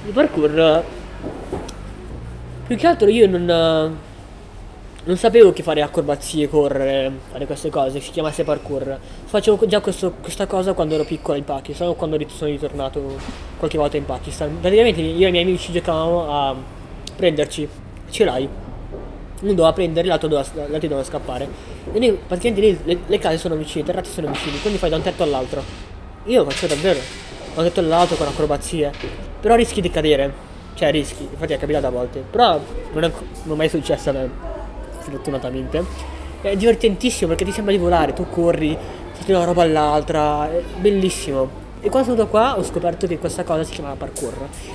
Il parkour, più che altro io non sapevo che fare acrobazie, correre, fare queste cose, si chiamasse parkour. Facevo già questa cosa quando ero piccolo in Pakistan o quando sono ritornato qualche volta in Pakistan. Praticamente io e i miei amici giocavamo a prenderci, ce l'hai. Uno doveva prendere, l'altro doveva scappare. E noi, praticamente le case sono vicine, i terrati sono vicini, quindi fai da un tetto all'altro. Io lo faccio davvero, da un tetto all'altro con acrobazie. Però rischi di cadere. Cioè rischi, infatti è capitato a volte. Però non è mai successo a me, fortunatamente. È divertentissimo perché ti sembra di volare, tu corri, salti da una roba all'altra, è bellissimo. E quando sono venuto qua ho scoperto che questa cosa si chiamava parkour.